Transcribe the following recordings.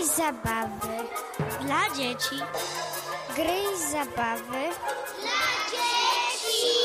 i zabawy Dla dzieci. Gry i zabawy Dla dzieci.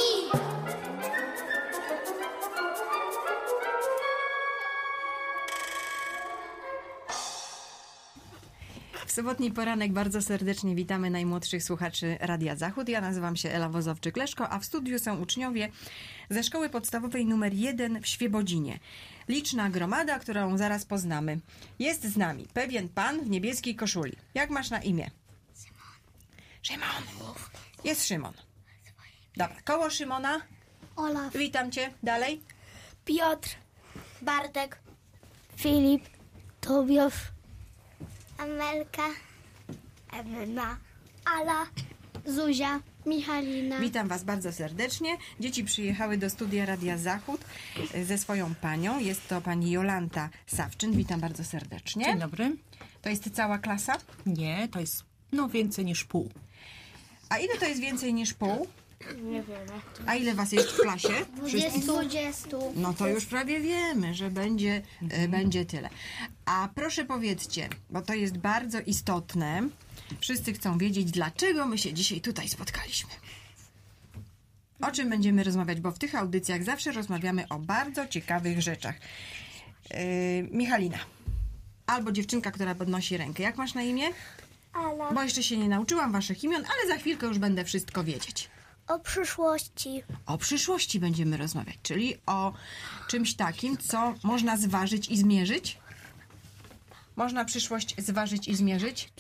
W sobotni poranek bardzo serdecznie witamy najmłodszych słuchaczy Radia Zachód. Ja nazywam się Ela Wozowczyk-Leszko, a w studiu są uczniowie ze Szkoły Podstawowej nr 1 w Świebodzinie. Liczna gromada, którą zaraz poznamy. Jest z nami pewien pan w niebieskiej koszuli. Jak masz na imię? Szymon. Jest Szymon. Dobra, koło Szymona. Olaf, Witam cię. Dalej. Piotr, Bartek. Filip, Tobiasz, Amelka, Ewena, Ala, Zuzia, Michalina. Witam was bardzo serdecznie. Dzieci przyjechały do studia Radia Zachód ze swoją panią. Jest to pani Jolanta Sawczyn. Witam bardzo serdecznie. Dzień dobry. To jest cała klasa? Nie, to jest więcej niż pół. A ile to jest więcej niż pół? Nie wiemy. A ile was jest w klasie? 20. No to już prawie wiemy, że będzie tyle. A proszę powiedzcie, bo to jest bardzo istotne. Wszyscy chcą wiedzieć, dlaczego my się dzisiaj tutaj spotkaliśmy. O czym będziemy rozmawiać, bo w tych audycjach zawsze rozmawiamy o bardzo ciekawych rzeczach. Michalina, albo dziewczynka, która podnosi rękę. Jak masz na imię? Ala. Bo jeszcze się nie nauczyłam waszych imion, ale za chwilkę już będę wszystko wiedzieć. O przyszłości. O przyszłości będziemy rozmawiać, czyli o czymś takim, co można zważyć i zmierzyć. Można przyszłość zważyć i zmierzyć,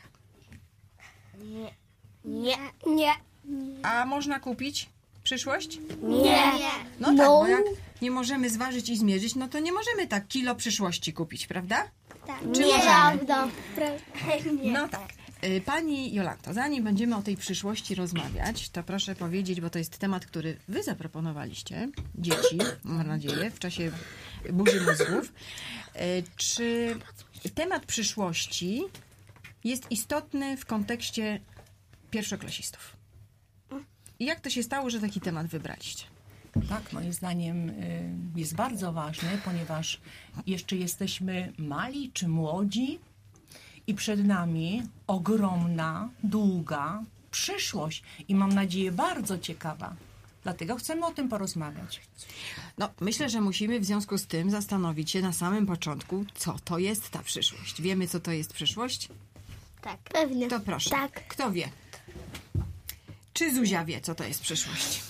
Nie. a można kupić przyszłość? Nie. No tak, bo jak nie możemy zważyć i zmierzyć, no to nie możemy tak kilo przyszłości kupić, prawda? Tak. Czy możemy? Nie. No tak. Pani Jolanto, zanim będziemy o tej przyszłości rozmawiać, to proszę powiedzieć, bo to jest temat, który wy zaproponowaliście, dzieci, mam nadzieję, w czasie burzy mózgów. Czy temat przyszłości jest istotny w kontekście pierwszoklasistów? I jak to się stało, że taki temat wybraliście? Tak, moim zdaniem jest bardzo ważny, ponieważ jeszcze jesteśmy mali czy młodzi i przed nami ogromna, długa przyszłość i mam nadzieję bardzo ciekawa. Dlatego chcemy o tym porozmawiać. No, myślę, że musimy w związku z tym zastanowić się na samym początku, co to jest ta przyszłość. Wiemy, co to jest przyszłość? Tak. Pewnie. To proszę. Tak. Kto wie? Czy Zuzia wie, co to jest przyszłość?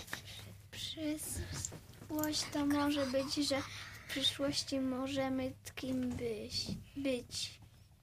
Przyszłość to może być, że w przyszłości możemy kim być.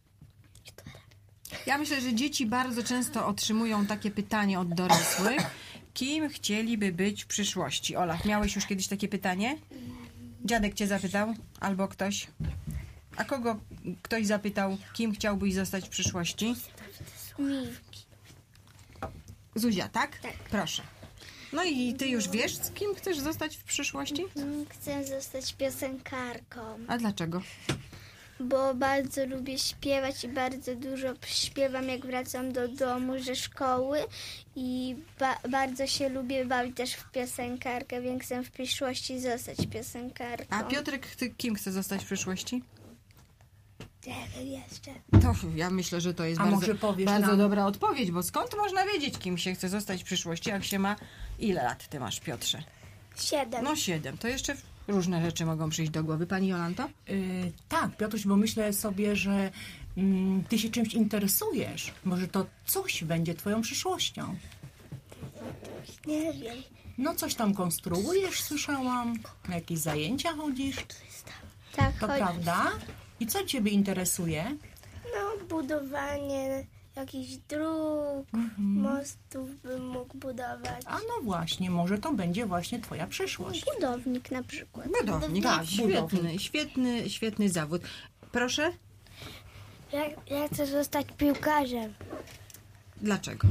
Ja myślę, że dzieci bardzo często otrzymują takie pytanie od dorosłych. Kim chcieliby być w przyszłości? Olaf, miałeś już kiedyś takie pytanie? Dziadek cię zapytał? Albo ktoś? A kogo ktoś zapytał, kim chciałbyś zostać w przyszłości? Mi. Zuzia, tak? Tak. Proszę. No i ty już wiesz, z kim chcesz zostać w przyszłości? Chcę zostać piosenkarką, A dlaczego? bo bardzo lubię śpiewać i bardzo dużo śpiewam, jak wracam do domu ze szkoły i bardzo się lubię bawić też w piosenkarkę, więc chcę w przyszłości zostać piosenkarką. A Piotrek, ty kim chce zostać w przyszłości? Nie wiem jeszcze. To ja myślę, że to jest A bardzo, może powiesz bardzo nam? dobra odpowiedź, bo skąd można wiedzieć, kim się chce zostać w przyszłości, jak się ma... Ile lat ty masz, Piotrze? 7. No 7. To jeszcze różne rzeczy mogą przyjść do głowy. Pani Jolanto? Tak, Piotruś, bo myślę sobie, że ty się czymś interesujesz. Może to coś będzie twoją przyszłością. Nie wiem. No coś tam konstruujesz, słyszałam. Na jakieś zajęcia chodzisz. Tak, To prawda? I co ciebie interesuje? No, budowanie jakichś dróg, mostów bym mógł budować. A no właśnie, może to będzie właśnie twoja przyszłość. Budownik na przykład. Budownik. Tak, Świetny zawód. Proszę? Ja chcę zostać piłkarzem. Dlaczego?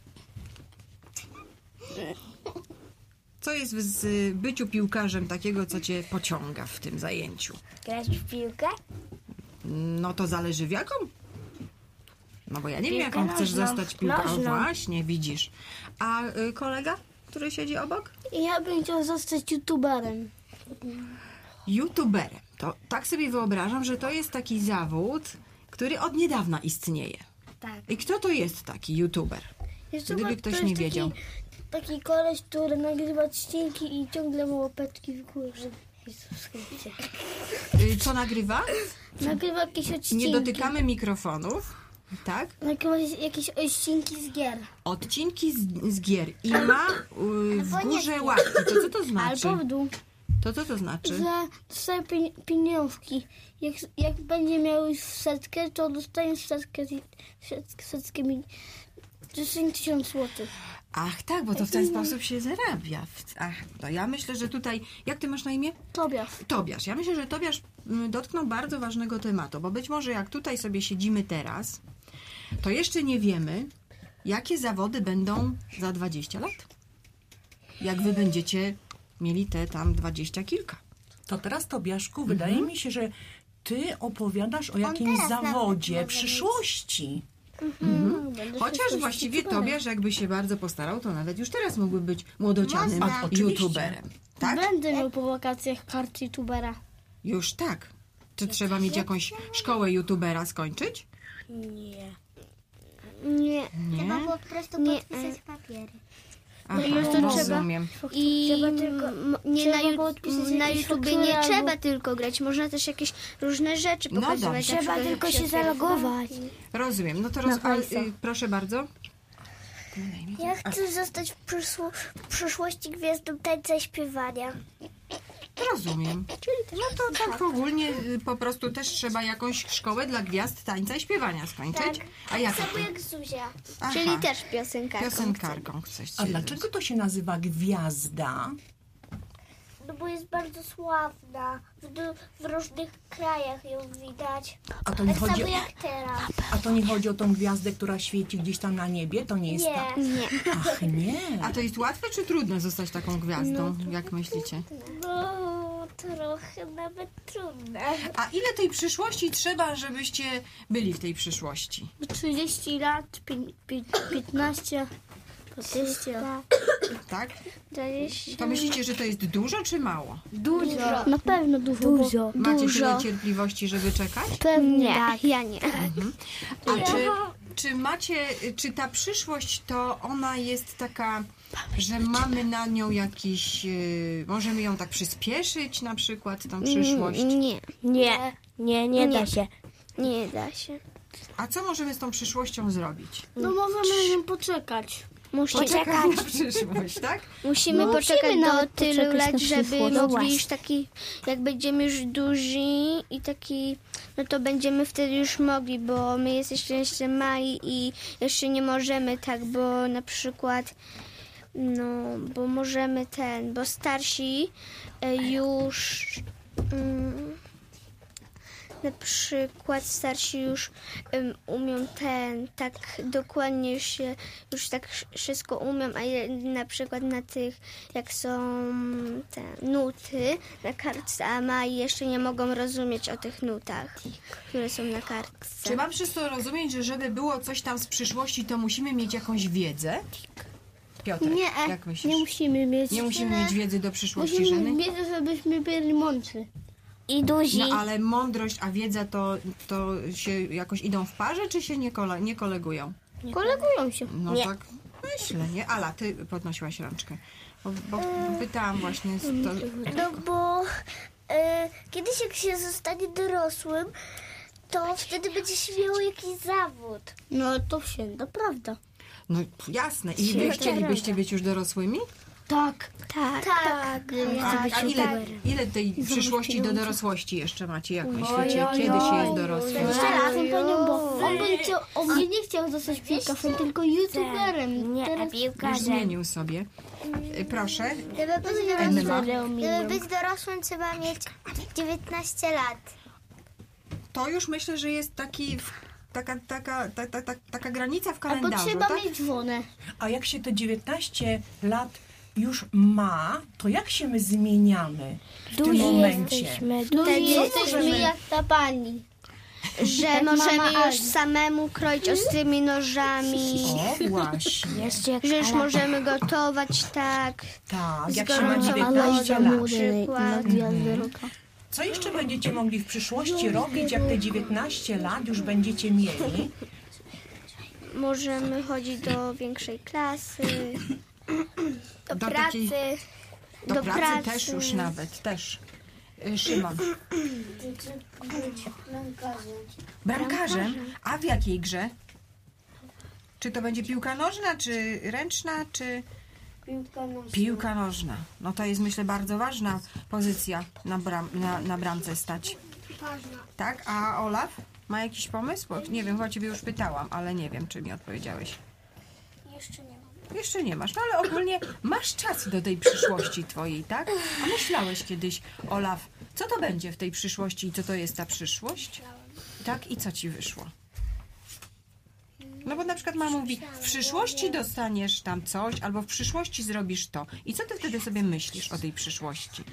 Co jest w byciu piłkarzem takiego, co cię pociąga w tym zajęciu? Grać w piłkę? No to zależy w jaką? No bo ja nie wiem, Piłkę jaką chcesz nożną. zostać piłkarzem. Nożną. Właśnie, widzisz. A kolega, który siedzi obok? Ja bym chciał zostać youtuberem. YouTuberem. To tak sobie wyobrażam, że to jest taki zawód, który od niedawna istnieje. Tak. I kto to jest taki YouTuber? Jeszcze Gdyby ktoś nie wiedział. Taki koleś, który nagrywa odcinki i ciągle ma łapeczki w górze. Subskrypcje. Co nagrywa? Nagrywa jakieś odcinki. Nie dotykamy mikrofonów, tak? Nagrywa jakieś odcinki z gier. Odcinki z gier i ma w górze łapki. To co to znaczy? Albo w dół. To co to znaczy? Że dostaje pieniążki. Jak będzie miał już setkę, to dostanie setkę 10 000 złotych. Ach tak, bo to w ten sposób się zarabia. Ach, no ja myślę, że tutaj... Jak ty masz na imię? Tobiasz. Ja myślę, że Tobiasz dotknął bardzo ważnego tematu, bo być może jak tutaj sobie siedzimy teraz, to jeszcze nie wiemy, jakie zawody będą za 20 lat. Jak wy będziecie mieli te tam 20 kilka. To teraz, Tobiaszku, wydaje mi się, że ty opowiadasz o jakimś zawodzie przyszłości. Chociaż właściwie Tobiasz, jakby się bardzo postarał, to nawet już teraz mógłby być młodocianym Można. Oczywiście. YouTuberem. Tak? Będę miał po wakacjach karty youtubera. Już tak. Czy trzeba mieć jakąś szkołę YouTubera skończyć? Nie. Nie? Po prostu podpisać papiery. Aha, rozumiem. I Trzeba tylko- na jakieś YouTubie faktury nie albo- trzeba tylko grać, można też jakieś różne rzeczy No pokazywać. dobrze. na Trzeba przykład tylko jak się zalogować. Rozumiem. No to proszę bardzo. Ja chcę zostać w przyszłości gwiazdą tańca i śpiewania. Rozumiem. No to tak ogólnie po prostu też trzeba jakąś szkołę dla gwiazd tańca i śpiewania skończyć. A jaka Samo to? jak Zuzia. Aha, Czyli też piosenkarką. piosenkarką chcesz A dlaczego to się nazywa gwiazda? No bo jest bardzo sławna. W różnych krajach ją widać. A to nie Tak chodzi, samo jak teraz. a to nie chodzi o tą gwiazdę, która świeci gdzieś tam na niebie? To nie jest ta... Nie. Ach, nie. A to jest łatwe czy trudne zostać taką gwiazdą? Jak myślicie? No, trochę nawet trudne. A ile tej przyszłości trzeba, żebyście byli w tej przyszłości? 30 lat, 15, 20. Tak? 20. To myślicie, że to jest dużo czy mało? Dużo. Na pewno dużo. Macie tyle cierpliwości, żeby czekać? Pewnie. Nie, ja nie. A czy ta przyszłość to ona jest taka, że mamy na nią jakiś, możemy ją tak przyspieszyć na przykład, tą przyszłość? Nie da się. Nie da się. A co możemy z tą przyszłością zrobić? No możemy ją poczekać. Poczekać na przyszłość, tak? Musimy No, poczekać musimy do nawet tylu poczekać lat, na żeby przyszłość. No mogli już taki, jak będziemy już duzi i taki, no to będziemy wtedy już mogli, bo my jesteśmy jeszcze mali i jeszcze nie możemy tak, bo na przykład, no, bo możemy bo starsi już... Na przykład starsi już umią tak dokładnie już tak wszystko umią, a na przykład na tych, jak są te nuty na kartce, a mali jeszcze nie mogą rozumieć o tych nutach, które są na kartce. Czy mam przez to rozumieć, że żeby było coś tam z przyszłości, to musimy mieć jakąś wiedzę? Piotrek, jak myślisz? Nie musimy mieć. Nie musimy mieć wiedzy do przyszłości Musimy żeny? mieć wiedzę, żebyśmy byli mądrzy. I duzi. No ale mądrość, a wiedza to się jakoś idą w parze, czy się nie kolegują? Kolegują się. No tak myślę, nie? Ala, ty podnosiłaś rączkę. Bo pytałam właśnie... No bo kiedyś jak się zostanie dorosłym, to wtedy będzie się miało jakiś zawód. No to to prawda. No jasne. I wy chcielibyście być już dorosłymi? Tak. Tak. A ile tej przyszłości do dorosłości jeszcze macie? Jak myślicie? Kiedy się jest dorosłym? On by nie chciał zostać piłkarzem, tylko youtuberem. Już zmienił sobie. Proszę. Żeby być dorosłym, trzeba mieć 19 lat. To już myślę, że jest taka granica w Albo kalendarzu, trzeba tak? mieć żonę. A jak się te 19 lat już ma, to jak się my zmieniamy w tym momencie? Wtedy jesteśmy jak ta pani. Że możemy już samemu kroić ostrymi nożami, O, właśnie. że już możemy gotować tak. Tak, jak Z się ma gorącą 19 lat. wodą. Przykład. Co jeszcze będziecie mogli w przyszłości robić, jak te 19 lat już będziecie mieli? Możemy chodzić do większej klasy, do Do pracy. takiej- Do Do pracy, pracy. też już nawet, też. Szymon. Być bramkarzem. Bramkarzem? A w jakiej grze? Czy to będzie piłka nożna, czy ręczna, czy... Piłka nożna. Piłka nożna. No to jest, myślę, bardzo ważna pozycja na bramce stać. Ważna. Tak? A Olaf ma jakiś pomysł? Bo nie wiem, chyba ciebie już pytałam, ale nie wiem, czy mi odpowiedziałeś. Jeszcze nie mam. Jeszcze nie masz, no ale ogólnie masz czas do tej przyszłości twojej, tak? A myślałeś kiedyś, Olaf, co to będzie w tej przyszłości i co to jest ta przyszłość? Tak? I co ci wyszło? No bo na przykład mama mówi, w przyszłości dostaniesz tam coś, albo w przyszłości zrobisz to. I co ty wtedy sobie myślisz o tej przyszłości?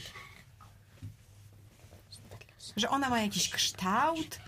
Że ona ma jakiś kształt?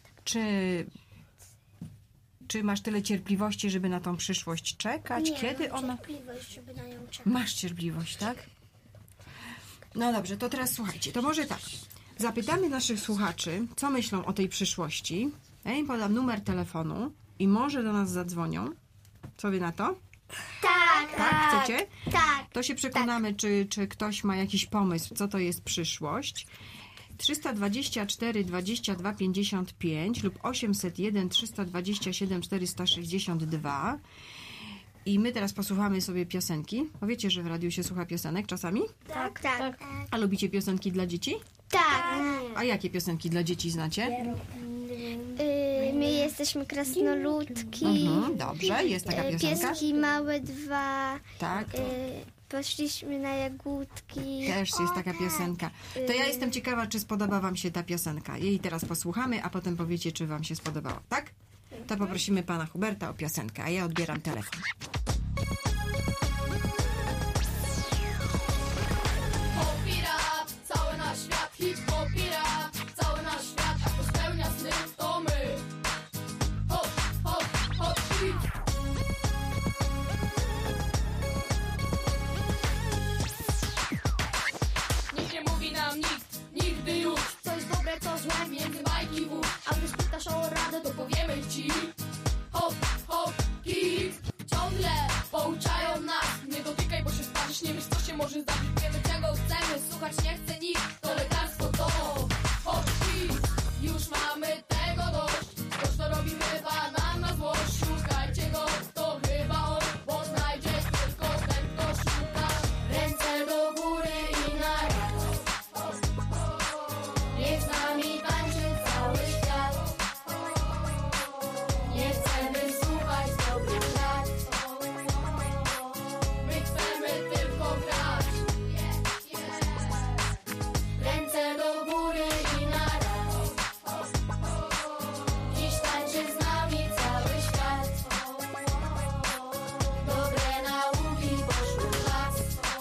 Czy masz tyle cierpliwości, żeby na tą przyszłość czekać? Kiedy ona... Cierpliwość, żeby na nią czekać. Masz cierpliwość, tak? No dobrze, to teraz słuchajcie, to może tak. Zapytamy naszych słuchaczy, co myślą o tej przyszłości. Ja im podam numer telefonu i może do nas zadzwonią. Co wy na to? Tak, Tak? Chcecie? tak. To się przekonamy, czy ktoś ma jakiś pomysł, co to jest przyszłość. 324 22 55 lub 801 327 462. I my teraz posłuchamy sobie piosenki. Bo wiecie, że w radiu się słucha piosenek czasami? Tak, tak. A lubicie piosenki dla dzieci? Tak. A jakie piosenki dla dzieci znacie? My jesteśmy krasnoludki. Dobrze, jest taka piosenka. Pieski małe 2. Tak, Poszliśmy na jagódki. też jest taka piosenka. To ja jestem ciekawa, czy spodoba wam się ta piosenka. Jej teraz posłuchamy, a potem powiecie, czy wam się spodobała, tak? To poprosimy pana Huberta o piosenkę, a ja odbieram telefon. Hop-i-rap, cały nasz świat, hip-hop-i-rap, cały nasz świat, a kto spełnia sny, to my. Hop, hop, hop, hip. Nikt nie mówi nam nikt, nigdy już, co jest dobre, co złe, między bajki wód. A gdy spytasz o radę, to powiemy ci. Hop, hop, hip. Ciągle pouczają nas, nie dotykaj, bo się sparzysz, nie wiesz, co się może zdarzyć. Wiemy, czego chcemy, słuchać nie chce nikt, to lekarstwo to hop, hip. Już mamy tego dość, ktoś to robi chyba nam na złość. Szukajcie go, to chyba on, bo znajdzie tylko ten, kto szuka. Ręce do góry i na raz. Niech z nami tańczy cały świat. Nie chcemy słuchać dobrych lat. My chcemy tylko grać. Ręce do góry i na raz. Dziś tańczy z nami cały świat. Dobre nauki poszły w las.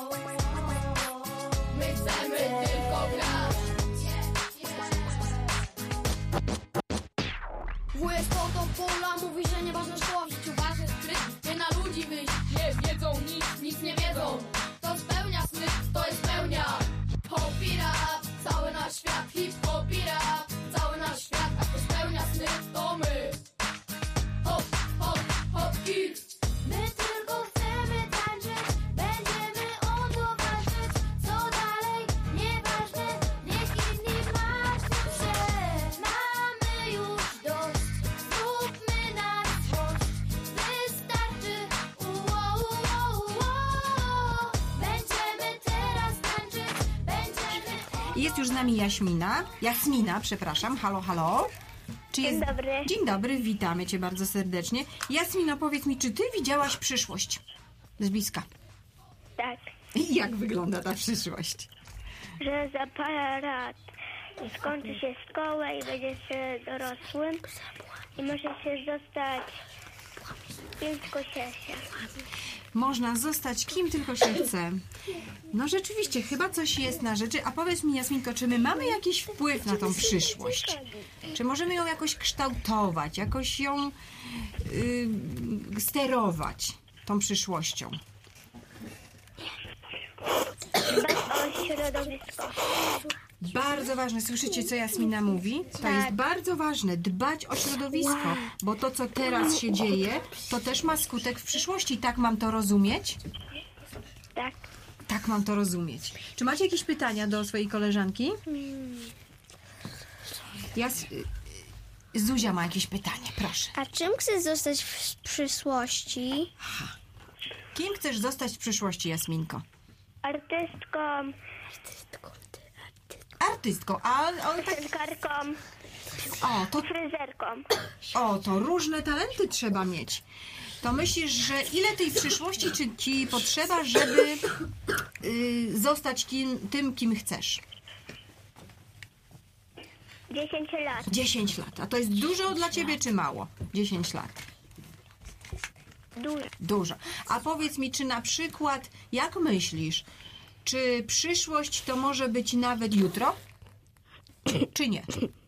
My chcemy tylko grać. WS to pola mówi, że nieważna szkoła w życiu waży spryt. Nie na ludzi wyjść, nie wiedzą nic nie wiedzą. To spełnia sny, to jest pełnia. Hop-i-rap, cały nasz świat, hip-hop-i-rap, cały nasz świat, a kto spełnia sny, to my. Hop, hop, hop, hip. My tylko chcemy tańczyć, będziemy o to walczyć. Co dalej? Nieważne, niech inni martwią się. Mamy już dość, zróbmy na złość. Wystarczy, będziemy teraz tańczyć, będziemy... Jest już z nami Jasmina, przepraszam. Halo, halo. Dzień dobry. Dzień dobry, witamy cię bardzo serdecznie. Jasmino, powiedz mi, czy ty widziałaś przyszłość z bliska? Tak, I jak wygląda ta przyszłość? że za parę lat skończy się szkołę i będzie się dorosłym i może się zostać kim tylko się. Można zostać kim tylko się chce. No rzeczywiście, chyba coś jest na rzeczy. A powiedz mi, Jasminko, czy my mamy jakiś wpływ na tą przyszłość? Czy możemy ją jakoś kształtować, jakoś ją sterować tą przyszłością? Dbać o środowisko. Bardzo ważne, słyszycie, co Jasmina mówi? To jest bardzo ważne, dbać o środowisko, bo to, co teraz się dzieje, to też ma skutek w przyszłości. Tak mam to rozumieć? Tak. Tak mam to rozumieć. Czy macie jakieś pytania do swojej koleżanki? Zuzia ma jakieś pytanie, proszę. A czym chcesz zostać w przyszłości? Kim chcesz zostać w przyszłości, Jasminko? Artystką, Artystką, a tak, piosenkarką, fryzjerką. to różne talenty trzeba mieć. To myślisz, że ile tej przyszłości ci potrzeba, żeby zostać tym, kim chcesz? 10 lat. 10 lat. A to jest dużo dla ciebie, czy mało? 10 lat. Dużo. Dużo. A powiedz mi, czy na przykład, jak myślisz, czy przyszłość to może być nawet jutro? Czy nie?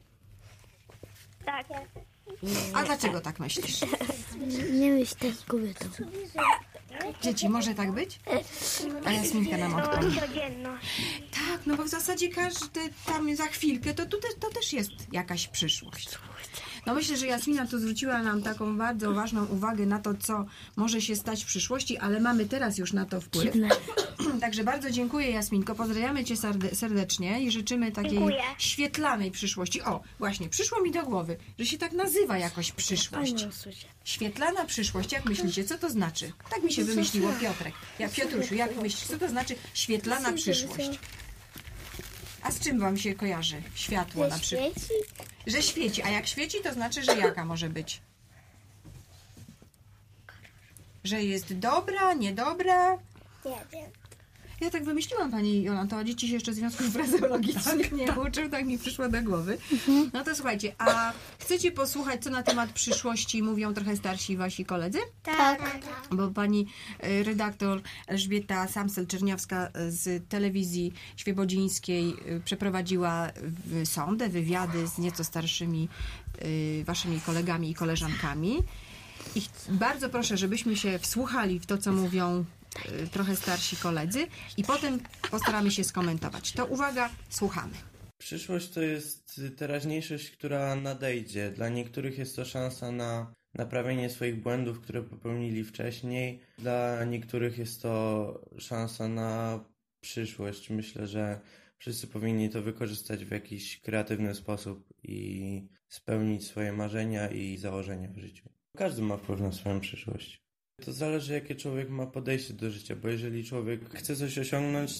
Tak. A dlaczego tak myślisz? Nie myśl tak kobietą. Dzieci, może tak być? A Jasminka nam odpowie. Codzienność. Tak, no bo w zasadzie każdy tam za chwilkę, to też jest jakaś przyszłość. No myślę, że Jasmina tu zwróciła nam taką bardzo ważną uwagę na to, co może się stać w przyszłości, ale mamy teraz już na to wpływ. Także bardzo dziękuję, Jasminko. Pozdrawiamy cię serdecznie i życzymy takiej świetlanej przyszłości. O, właśnie, przyszło mi do głowy, że się tak nazywa jakoś przyszłość. Świetlana przyszłość, jak myślicie, co to znaczy? Tak mi się wymyśliło, Piotrek. Piotrusiu, jak myślisz, co to znaczy świetlana przyszłość? A z czym wam się kojarzy światło na przykład? Że świeci. A jak świeci, to znaczy, że jaka może być? Że jest dobra, niedobra? Nie wiem. Ja tak wymyśliłam, pani Jolanto, a dzieci się jeszcze związków frazeologicznych nie uczą, tak mi przyszło do głowy. No to słuchajcie, a chcecie posłuchać, co na temat przyszłości mówią trochę starsi wasi koledzy? Tak. Bo pani redaktor Elżbieta Samsel-Czerniowska z telewizji świebodzińskiej przeprowadziła sondę, wywiady z nieco starszymi waszymi kolegami i koleżankami. I bardzo proszę, żebyśmy się wsłuchali w to, co mówią trochę starsi koledzy i potem postaramy się skomentować. To uwaga, słuchamy. Przyszłość to jest teraźniejszość, która nadejdzie. Dla niektórych jest to szansa na naprawienie swoich błędów, które popełnili wcześniej. Dla niektórych jest to szansa na przyszłość. Myślę, że wszyscy powinni to wykorzystać w jakiś kreatywny sposób i spełnić swoje marzenia i założenia w życiu. Każdy ma wpływ na swoją przyszłość. To zależy, jakie człowiek ma podejście do życia, bo jeżeli człowiek chce coś osiągnąć,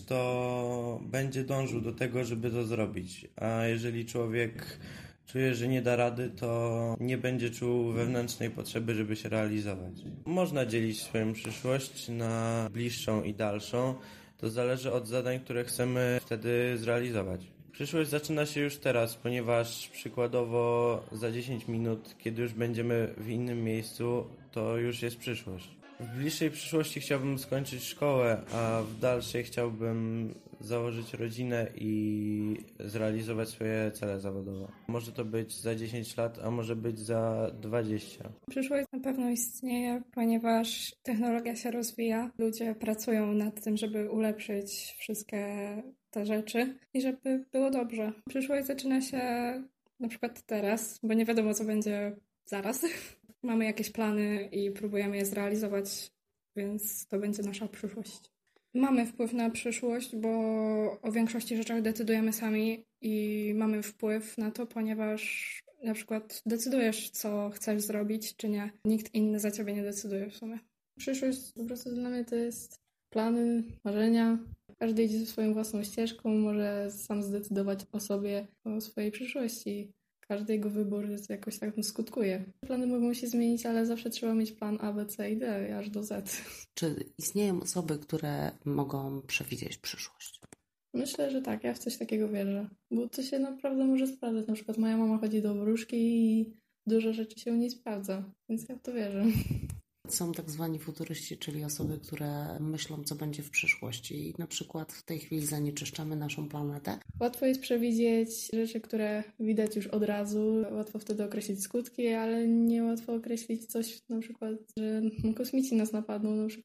to będzie dążył do tego, żeby to zrobić. A jeżeli człowiek czuje, że nie da rady, to nie będzie czuł wewnętrznej potrzeby, żeby się realizować. Można dzielić swoją przyszłość na bliższą i dalszą. To zależy od zadań, które chcemy wtedy zrealizować. Przyszłość zaczyna się już teraz, ponieważ przykładowo za 10 minut, kiedy już będziemy w innym miejscu, to już jest przyszłość. W bliższej przyszłości chciałbym skończyć szkołę, a w dalszej chciałbym założyć rodzinę i zrealizować swoje cele zawodowe. Może to być za 10 lat, a może być za 20. Przyszłość na pewno istnieje, ponieważ technologia się rozwija. Ludzie pracują nad tym, żeby ulepszyć wszystkie te rzeczy i żeby było dobrze. Przyszłość zaczyna się na przykład teraz, bo nie wiadomo, co będzie zaraz. Mamy jakieś plany i próbujemy je zrealizować, więc to będzie nasza przyszłość. Mamy wpływ na przyszłość, bo o większości rzeczach decydujemy sami i mamy wpływ na to, ponieważ na przykład decydujesz, co chcesz zrobić, czy nie. Nikt inny za ciebie nie decyduje w sumie. Przyszłość po prostu dla mnie to jest plany, marzenia. Każdy idzie ze swoją własną ścieżką, może sam zdecydować o sobie, o swojej przyszłości. Każdy jego wybór jakoś tak skutkuje. Plany mogą się zmienić, ale zawsze trzeba mieć plan A, B, C i D, aż do Z. Czy istnieją osoby, które mogą przewidzieć przyszłość? Myślę, że tak. Ja w coś takiego wierzę. Bo to się naprawdę może sprawdzać. Na przykład moja mama chodzi do wróżki i dużo rzeczy się u niej sprawdza. Więc ja w to wierzę. Są tak zwani futuryści, czyli osoby, które myślą, co będzie w przyszłości i na przykład w tej chwili zanieczyszczamy naszą planetę. Łatwo jest przewidzieć rzeczy, które widać już od razu. Łatwo wtedy określić skutki, ale nie łatwo określić coś na przykład, że kosmici nas napadną na przykład.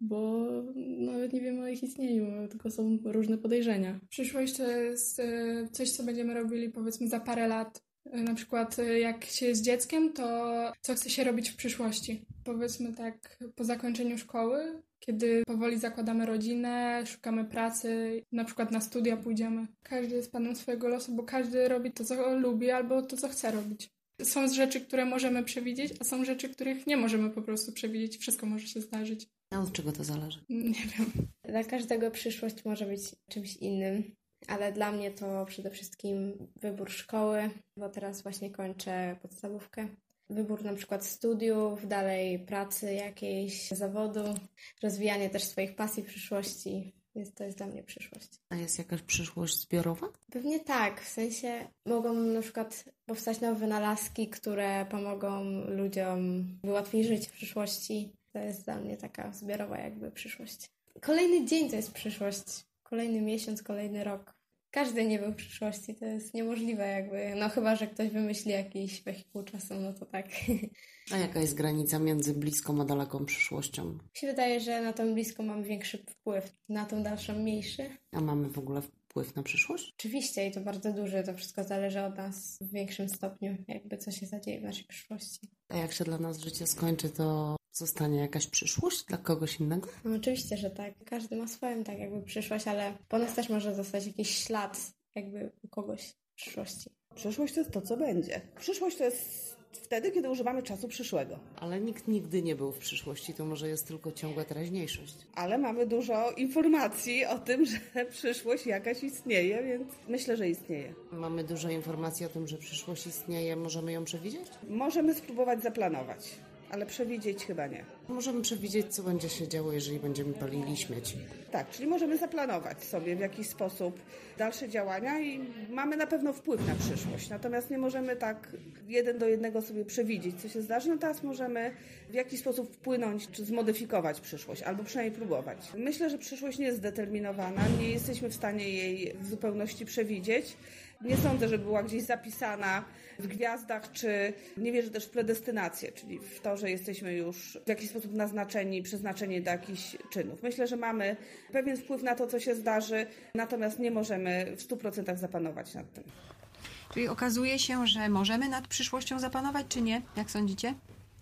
bo nawet nie wiemy o ich istnieniu, tylko są różne podejrzenia. Przyszłość to jest coś, co będziemy robili powiedzmy za parę lat. Na przykład jak się jest dzieckiem, to co chce się robić w przyszłości? Powiedzmy tak po zakończeniu szkoły, kiedy powoli zakładamy rodzinę, szukamy pracy, na przykład na studia pójdziemy. Każdy jest panem swojego losu, bo każdy robi to, co lubi albo to, co chce robić. Są rzeczy, które możemy przewidzieć, a są rzeczy, których nie możemy po prostu przewidzieć. Wszystko może się zdarzyć. A od czego to zależy? Nie wiem. Dla każdego przyszłość może być czymś innym, ale dla mnie to przede wszystkim wybór szkoły, bo teraz właśnie kończę podstawówkę. Wybór na przykład studiów, dalej pracy jakiejś, zawodu, rozwijanie też swoich pasji w przyszłości. Więc to jest dla mnie przyszłość. A jest jakaś przyszłość zbiorowa? Pewnie tak, w sensie mogą na przykład powstać nowe wynalazki, które pomogą ludziom ułatwić życie w przyszłości. To jest dla mnie taka zbiorowa jakby przyszłość. Kolejny dzień to jest przyszłość. Kolejny miesiąc, kolejny rok. Każdy nie był w przyszłości, to jest niemożliwe jakby. No chyba, że ktoś wymyśli jakiś wehikuł czasu, no to tak. A jaka jest granica między bliską a daleką przyszłością? Mi się wydaje, że na tą bliską mam większy wpływ, na tą dalszą mniejszy. A mamy w ogóle wpływ na przyszłość? Oczywiście i to bardzo duży, to wszystko zależy od nas w większym stopniu, jakby co się zadzieje w naszej przyszłości. A jak się dla nas życie skończy, to zostanie jakaś przyszłość dla kogoś innego? No oczywiście, że tak. Każdy ma swoją tak jakby przyszłość, ale po nas też może zostać jakiś ślad jakby u kogoś w przyszłości. Przyszłość to jest to, co będzie. Przyszłość to jest wtedy, kiedy używamy czasu przyszłego. Ale nikt nigdy nie był w przyszłości, to może jest tylko ciągła teraźniejszość. Ale mamy dużo informacji o tym, że przyszłość jakaś istnieje, więc myślę, że istnieje. Mamy dużo informacji o tym, że przyszłość istnieje. Możemy ją przewidzieć? Możemy spróbować zaplanować, ale przewidzieć chyba nie. Możemy przewidzieć, co będzie się działo, jeżeli będziemy palili śmieci. Tak, czyli możemy zaplanować sobie w jakiś sposób dalsze działania i mamy na pewno wpływ na przyszłość. Natomiast nie możemy tak 1 do 1 sobie przewidzieć, co się zdarzy. No teraz możemy w jakiś sposób wpłynąć czy zmodyfikować przyszłość, albo przynajmniej próbować. Myślę, że przyszłość nie jest zdeterminowana, nie jesteśmy w stanie jej w zupełności przewidzieć. Nie sądzę, że była gdzieś zapisana w gwiazdach, czy nie wierzę też w predestynację, czyli w to, że jesteśmy już w jakiś sposób naznaczeni, przeznaczeni do jakichś czynów. Myślę, że mamy pewien wpływ na to, co się zdarzy, natomiast nie możemy w 100% zapanować nad tym. Czyli okazuje się, że możemy nad przyszłością zapanować, czy nie? Jak sądzicie?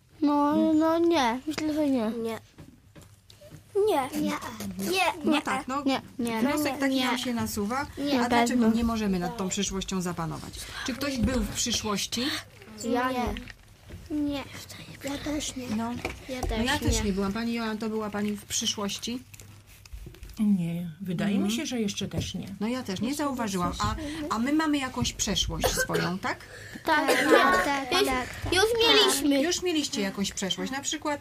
No nie, myślę, że nie. Nie. Nie. Nie. No tak, no wniosek taki nam się nasuwa. A dlaczego nie możemy nad tą przyszłością zapanować? Czy ktoś był w przyszłości? Ja nie. Nie. Ja też nie. No, ja też nie byłam. Pani Joanto, była Pani w przyszłości? Nie, wydaje mi się, że jeszcze też nie. No ja też nie zauważyłam. A my mamy jakąś przeszłość swoją, tak? Tak. Już mieliśmy. Już mieliście jakąś przeszłość. Na przykład...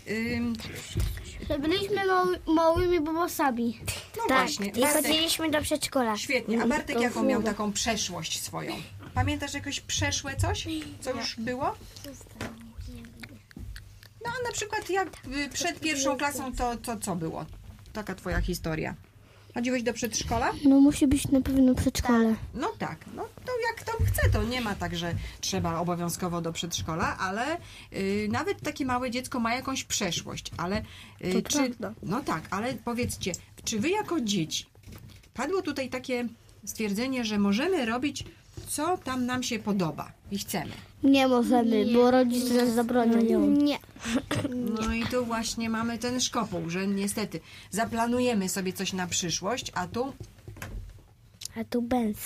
Że byliśmy małymi bobosami. No właśnie. I chodziliśmy do przedszkola. Świetnie. A Bartek jaką miał taką przeszłość swoją? Pamiętasz jakoś przeszłe coś? Co już było? No a na przykład jak przed 1. klasą, to co było? Taka twoja historia. Chodziłeś do przedszkola? No musi być na pewno przedszkole. No tak, no to jak kto chce, to nie ma tak, że trzeba obowiązkowo do przedszkola, ale nawet takie małe dziecko ma jakąś przeszłość, ale prawda. no tak, ale powiedzcie, czy wy jako dzieci, padło tutaj takie stwierdzenie, że możemy robić, co tam nam się podoba i chcemy. Nie możemy, bo rodzice nas zabronią. Nie. No i tu właśnie mamy ten szkopuł, że niestety zaplanujemy sobie coś na przyszłość, a tu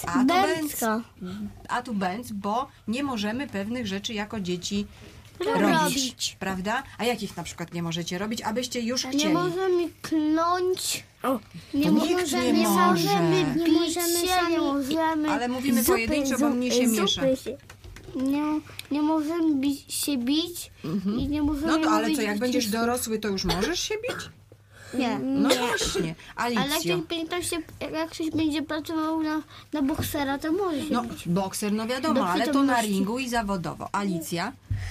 bęc, bo nie możemy pewnych rzeczy jako dzieci robić, prawda? A jakich na przykład nie możecie robić, abyście już chcieli? Nie możemy kląć. Nie możemy bić się, nie możemy... Ale mówimy pojedynczo, bo mnie się miesza. Nie możemy się bić i nie możemy... No to ale mówić co, jak będziesz dorosły, to już możesz się bić? Nie. No właśnie. Ale jak ktoś będzie pracował na boksera, to może się No, bić. bokser, no wiadomo, Do ale to na przytomności. ringu i zawodowo. Alicja?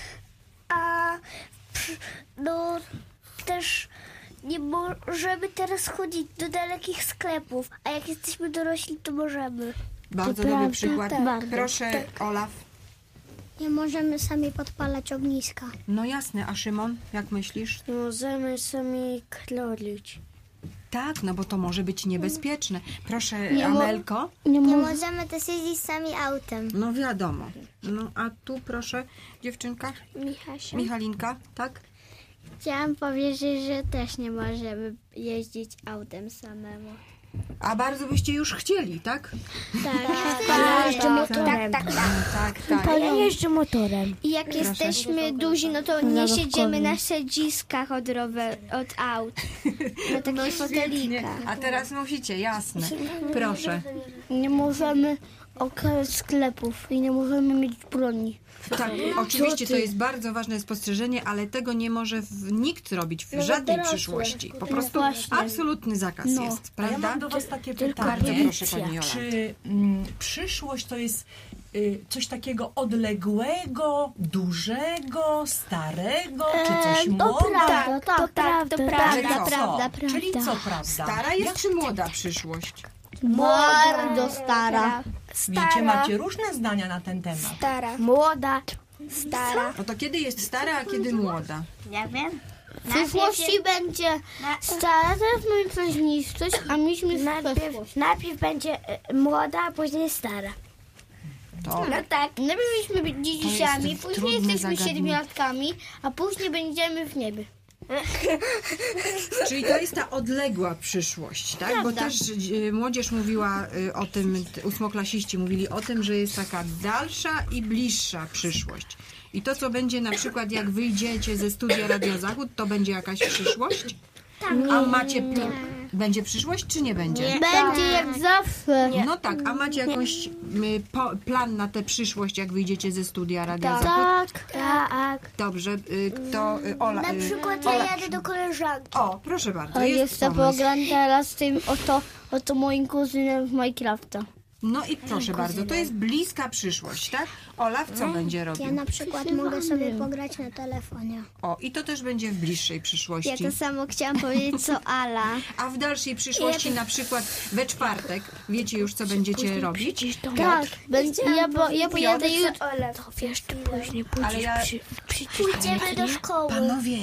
No też nie możemy teraz chodzić do dalekich sklepów, a jak jesteśmy dorośli, to możemy. Bardzo dobry prawda, przykład. tak. Bardzo. Proszę, Olaf. Nie możemy sami podpalać ogniska. No jasne, a Szymon, jak myślisz? Możemy sami krolić. Tak, no bo to może być niebezpieczne. Proszę, Nie mo- Amelko. Nie możemy też jeździć sami autem. No wiadomo. No a tu proszę, dziewczynka, Michasia. Michalinka, tak? Chciałam powiedzieć, że też nie możemy jeździć autem samemu. A bardzo byście już chcieli, tak? Ja jeżdżę motorem. Tak. Ja jeżdżę motorem. I jak jesteśmy duzi, no to nie siedzimy na siedziskach od aut. Na takich fotelikach. A teraz musicie, jasne. Proszę. Nie możemy okraść sklepów i nie możemy mieć broni. Tak, oczywiście to jest bardzo ważne spostrzeżenie, ale tego nie może nikt robić w żadnej przyszłości. Po prostu absolutny zakaz jest, A ja prawda? mam do Was takie Bardzo pytanie. proszę, pani Jola. Czy przyszłość to jest coś takiego odległego, dużego, starego, czy coś młodego? To prawda. Czyli co prawda? Stara jest czy młoda przyszłość? Bardzo stara. Wiecie, macie różne zdania na ten temat. Stara. Młoda. Stara. No to kiedy jest stara, a kiedy młoda? Ja wiem. W przyszłości będzie stara, teraz mamy coś niszczyć, a myśmy najpierw będzie młoda, a później stara. To No tak, najpierw byśmy być dzieciami, jest później trudne jesteśmy zagadnienie. siedmiolatkami, a później będziemy w niebie. Czyli to jest ta odległa przyszłość, tak? Bo też młodzież mówiła o tym, ósmoklasiści mówili o tym, że jest taka dalsza i bliższa przyszłość. I to, co będzie na przykład, jak wyjdziecie ze studia Radio Zachód, to będzie jakaś przyszłość? A macie będzie przyszłość, czy nie będzie? Będzie jak zawsze. No tak, a macie jakąś plan na tę przyszłość, jak wyjdziecie ze studia Radio Zachód? Tak. Dobrze, kto... Ola, Na przykład ja jadę do koleżanki. O, proszę bardzo, A jest jestem pomysł. program teraz z tym oto moim kuzynem w Minecrafta. No i proszę bardzo, to jest bliska przyszłość, tak? Olaf co będzie robił? Ja na przykład mogę sobie pograć na telefonie. O, i to też będzie w bliższej przyszłości. Ja to samo chciałam powiedzieć co Ala. A w dalszej przyszłości, na przykład we czwartek, wiecie już, co będziecie robić? Tak, ja pojadę jutro. To wiesz, ty później Ale ja... pójdziemy do szkoły. Panowie,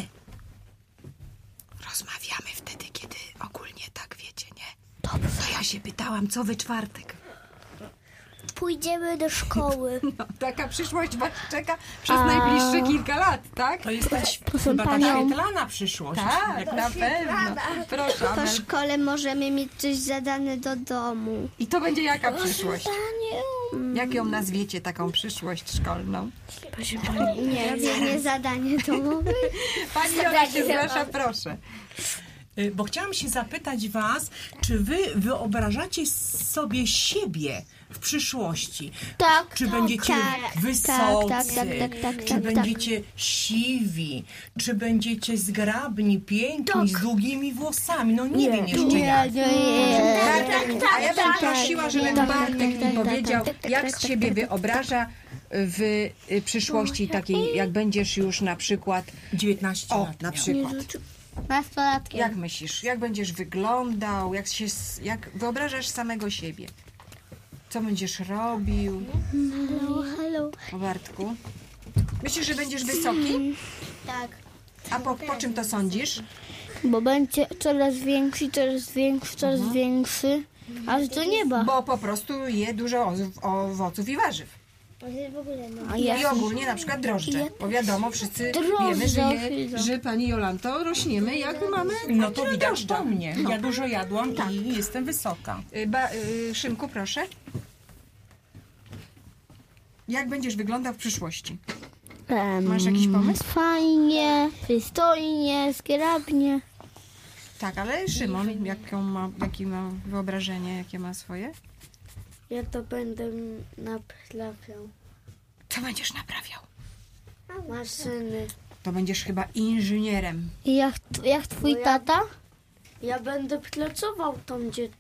rozmawiamy wtedy, kiedy ogólnie tak wiecie, nie? Dobrze. To ja się pytałam, co we czwartek? Pójdziemy do szkoły. No, taka przyszłość was czeka przez najbliższe kilka lat, tak? To jest chyba ta świetlana przyszłość. Tak, na pewno. Proszę, Po Amel. szkole możemy mieć coś zadane do domu. I to będzie jaka przyszłość? Jak ją nazwiecie, taką przyszłość szkolną? Nie zadanie domowe. Pani Jola się zgłasza, proszę. Bo chciałam się zapytać Was, czy Wy wyobrażacie sobie siebie w przyszłości? Tak. Czy będziecie wysocy? tak, Czy będziecie siwi? Czy będziecie zgrabni, piękni, z długimi włosami? No nie wiem jeszcze jak. A ja bym prosiła, żeby Bartek mi powiedział, jak siebie wyobraża w przyszłości takiej, jak będziesz już na przykład... 19 O, lat na miał. przykład. Nastolatkiem. Jak myślisz? Jak będziesz wyglądał? Jak wyobrażasz samego siebie? Co będziesz robił? Hello. O, Bartku? Myślisz, że będziesz wysoki? Tak. A po czym to sądzisz? Bo będzie coraz większy, coraz większy, aż do nieba. Bo po prostu je dużo owoców i warzyw. I ogólnie na przykład drożdże. Bo wiadomo, wszyscy wiemy, że pani Jolanto rośniemy, jak mamy. No to widać po mnie. Ja dużo jadłam i jestem wysoka. Szymku, proszę. Jak będziesz wyglądał w przyszłości? Masz jakiś pomysł? Fajnie, przystojnie, zgrabnie. Tak, ale Szymon, jakie ma wyobrażenie, jakie ma swoje? Ja to będę naprawiał. Co będziesz naprawiał? Maszyny. To będziesz chyba inżynierem. I jak twój tata? Ja będę pracował tam, gdzie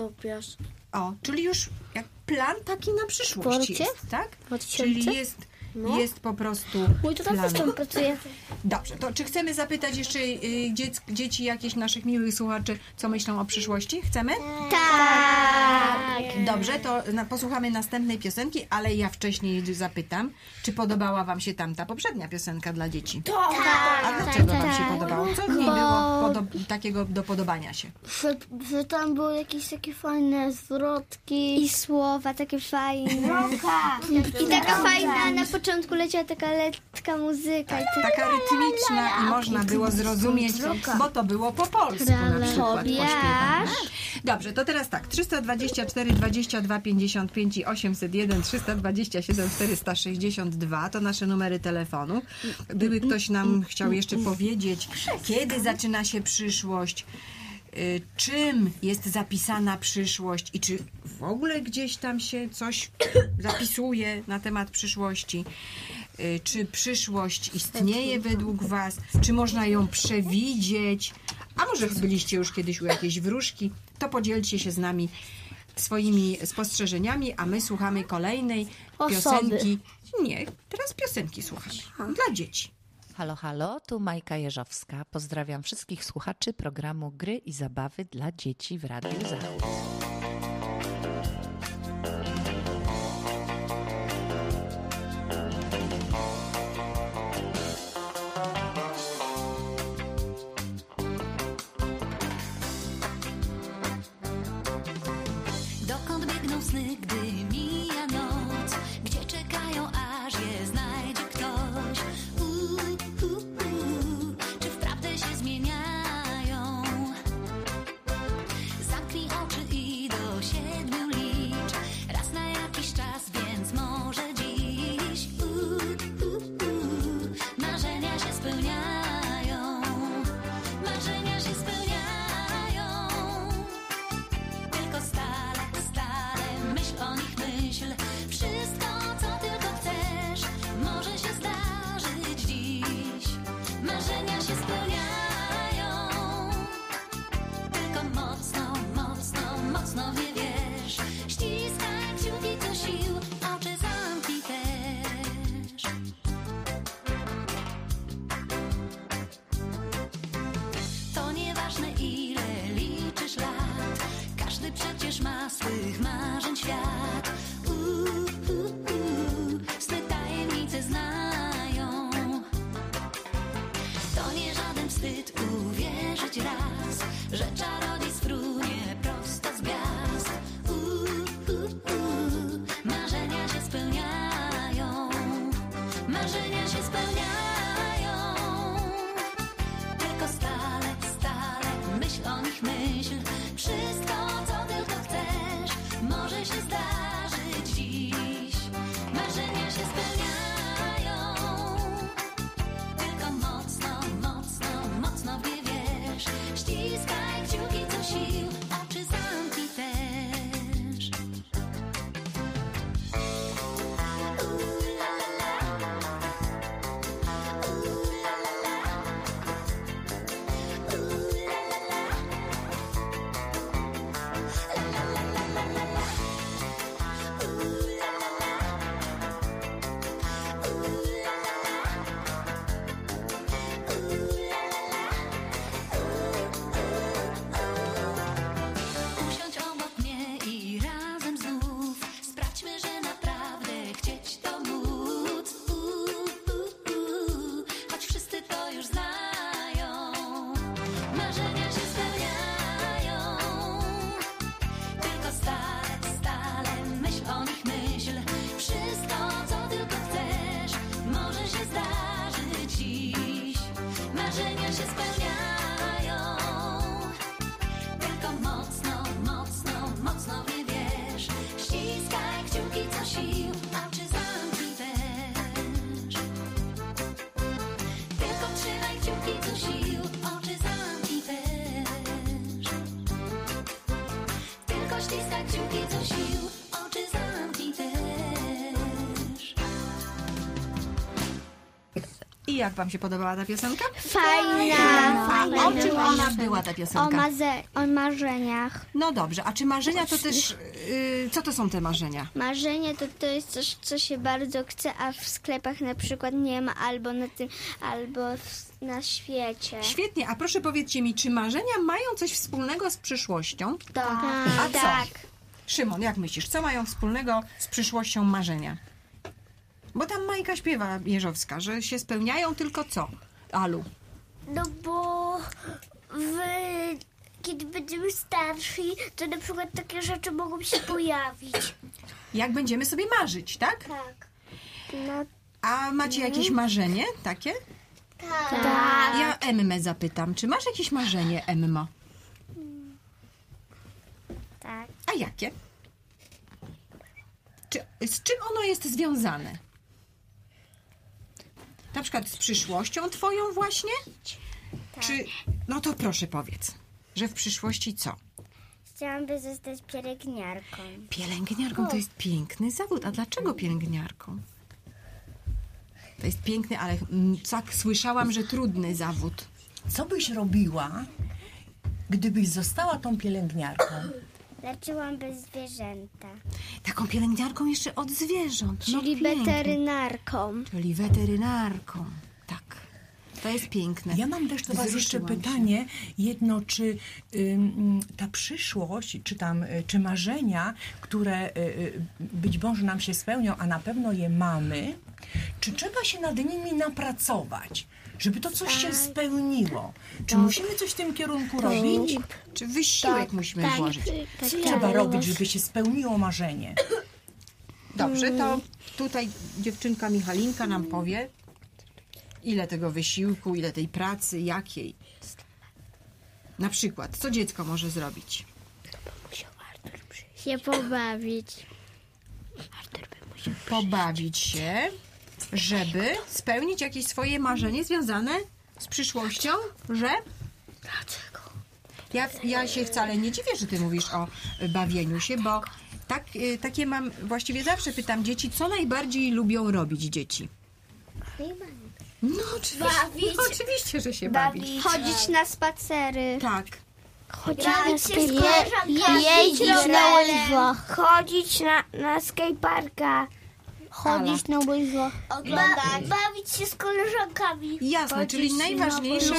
tatopiasz. O, czyli już jak plan taki na przyszłość Sporcie? jest, tak? 2000? Czyli jest jest po prostu Mój tata też tam pracuje. Dobrze, to czy chcemy zapytać jeszcze dzieci jakichś naszych miłych słuchaczy, co myślą o przyszłości? Chcemy? Tak. Dobrze, to posłuchamy następnej piosenki, ale ja wcześniej zapytam, czy podobała wam się tamta poprzednia piosenka dla dzieci? Tak. A dlaczego wam się podobało? Co w niej było takiego do podobania się? Że tam były jakieś takie fajne zwrotki i słowa takie fajne. I taka fajna, na początku leciała taka lekka muzyka. Taka rytmiczna i można było zrozumieć, bo to było po polsku na przykład pośpiewane. Dobrze, to teraz tak, 324 22 55 i 801 327 462 to nasze numery telefonu. Gdyby ktoś nam chciał jeszcze powiedzieć, kiedy zaczyna się przyszłość, czym jest zapisana przyszłość i czy w ogóle gdzieś tam się coś zapisuje na temat przyszłości, czy przyszłość istnieje według was, czy można ją przewidzieć, a może byliście już kiedyś u jakiejś wróżki, to podzielcie się z nami swoimi spostrzeżeniami, a my słuchamy kolejnej piosenki. Nie, teraz piosenki słuchamy dla dzieci. Halo, halo, tu Majka Jeżowska. Pozdrawiam wszystkich słuchaczy programu Gry i Zabawy dla dzieci w Radiu Zachód. Dokąd biegną sny, gdy mija noc? Gdzie czekają, aż je znajdzie ktoś? Czy wprawdzie się zmieniają? Zamknij oczy i do 7 licz. Raz na jakiś czas, więc może dziś marzenia się spełniają. Marzenia się spełniają. Tylko stale, stale myśl o nich, myśl. Wszystko, co tylko chcesz, może się zdarzyć dziś. Marzenia się spełniają. Tylko mocno, mocno, mocno nie wiesz. Ściskaj kciuki do sił, oczy zamknij też. To nieważne, ile liczysz lat, każdy przecież ma swych marzeń świat. Swe tajemnice znają. To nie żaden wstyd uwierzyć raz, że czarodziej sfrunie prosto z gwiazd. Marzenia się spełniają. Marzenia się spełniają. Tylko stale, stale myśl o nich, myśl. Wszystko, co tylko chcesz, może się zdarzyć dziś. Marzenia się spełniają. Tylko mocno, mocno, mocno w nie wierz. Ściskaj kciuki do sił, oczy zamknij też. I jak wam się podobała ta piosenka? Fajna. O czym ona była, ta piosenka? O marzeniach. No dobrze, a czy marzenia to też... co to są te marzenia? Marzenie to jest coś, co się bardzo chce, a w sklepach na przykład nie ma, albo na świecie. Świetnie, a proszę powiedzcie mi, czy marzenia mają coś wspólnego z przyszłością? Tak. A co? Tak. Szymon, jak myślisz, co mają wspólnego z przyszłością marzenia? Bo tam Majka śpiewa Jeżowska, że się spełniają tylko co? Alu? No bo kiedy będziemy starsi, to na przykład takie rzeczy mogą się pojawić. Jak będziemy sobie marzyć, tak? Tak. A macie jakieś marzenie takie? Tak. Ja Emmę zapytam, czy masz jakieś marzenie, Emmo? Tak. A jakie? Z czym ono jest związane? Na przykład z przyszłością twoją właśnie? Tak. Czy... No to proszę powiedz, że w przyszłości co? Chciałabym zostać pielęgniarką. Pielęgniarką to jest piękny zawód. A dlaczego pielęgniarką? To jest piękny, ale tak słyszałam, że trudny zawód. Co byś robiła, gdybyś została tą pielęgniarką? Leczyłabym zwierzęta. Taką pielęgniarką jeszcze od zwierząt. No Czyli pięknie. weterynarką. Czyli weterynarką. Tak. To jest piękne. Ja mam też do was jeszcze pytanie. Jedno, czy ta przyszłość, czy marzenia, które być może nam się spełnią, a na pewno je mamy, czy trzeba się nad nimi napracować, żeby to coś się spełniło? Czy musimy coś w tym kierunku robić? Czy wysiłek musimy włożyć? Co trzeba robić, żeby się spełniło marzenie? Dobrze, to tutaj dziewczynka Michalinka nam powie, ile tego wysiłku, ile tej pracy, jakiej. Na przykład, co dziecko może zrobić? Się pobawić. Pobawić się, żeby spełnić jakieś swoje marzenie związane z przyszłością, że... Ja się wcale nie dziwię, że ty mówisz o bawieniu się, bo takie mam, właściwie zawsze pytam dzieci, co najbardziej lubią robić dzieci. No oczywiście, oczywiście, że się bawić. Chodzić na spacery. Tak. Bawić się z koleżankami. Jeździć na łyżwach. Chodzić na skateparka. Chodzić na łyżwach. Bawić się z koleżankami. Jasne, czyli najważniejsze...